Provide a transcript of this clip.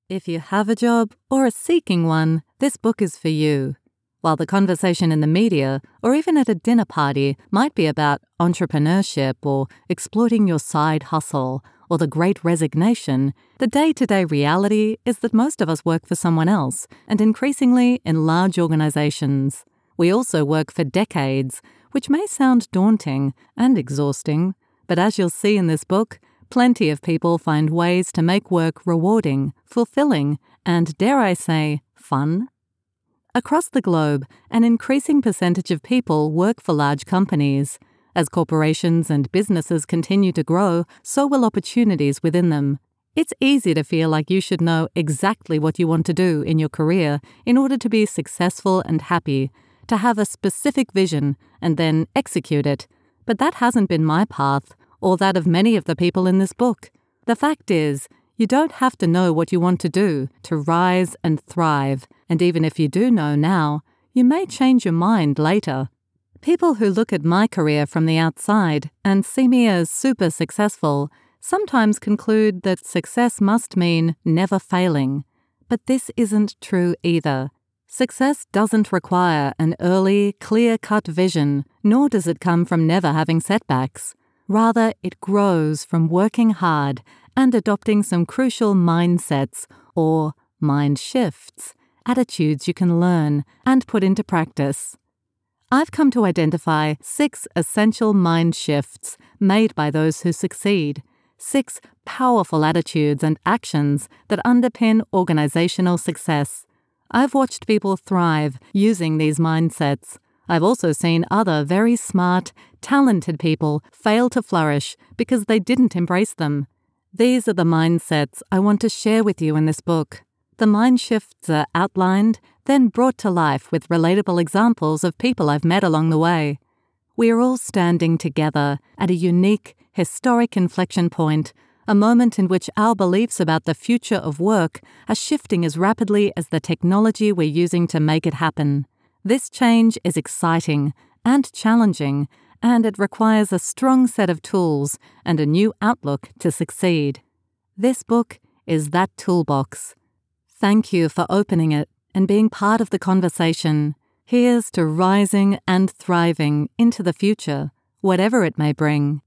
If you have a job or are seeking one, this book is for you. While the conversation in the media or even at a dinner party might be about entrepreneurship or exploiting your side hustle or the great resignation, the day-to-day reality is that most of us work for someone else, and increasingly in large organizations. We also work for decades, which may sound daunting and exhausting, but as you'll see in this book, plenty of people find ways to make work rewarding, fulfilling, and, dare I say, fun. Across the globe, an increasing percentage of people work for large companies. As corporations and businesses continue to grow, so will opportunities within them. It's easy to feel like you should know exactly what you want to do in your career in order to be successful and happy, to have a specific vision and then execute it. But that hasn't been my path, or that of many of the people in this book. The fact is, you don't have to know what you want to do to rise and thrive, and even if you do know now, you may change your mind later. People who look at my career from the outside and see me as super successful sometimes conclude that success must mean never failing. But this isn't true either. Success doesn't require an early, clear-cut vision, nor does it come from never having setbacks. Rather, it grows from working hard and adopting some crucial mindsets, or mind shifts, attitudes you can learn and put into practice. I've come to identify 6 essential mind shifts made by those who succeed, 6 powerful attitudes and actions that underpin organizational success. I've watched people thrive using these mindsets. I've also seen other very smart, talented people fail to flourish because they didn't embrace them. These are the mindsets I want to share with you in this book. The mind shifts are outlined, then brought to life with relatable examples of people I've met along the way. We are all standing together at a unique, historic inflection point, a moment in which our beliefs about the future of work are shifting as rapidly as the technology we're using to make it happen. This change is exciting and challenging, and it requires a strong set of tools and a new outlook to succeed. This book is that toolbox. Thank you for opening it and being part of the conversation. Here's to rising and thriving into the future, whatever it may bring.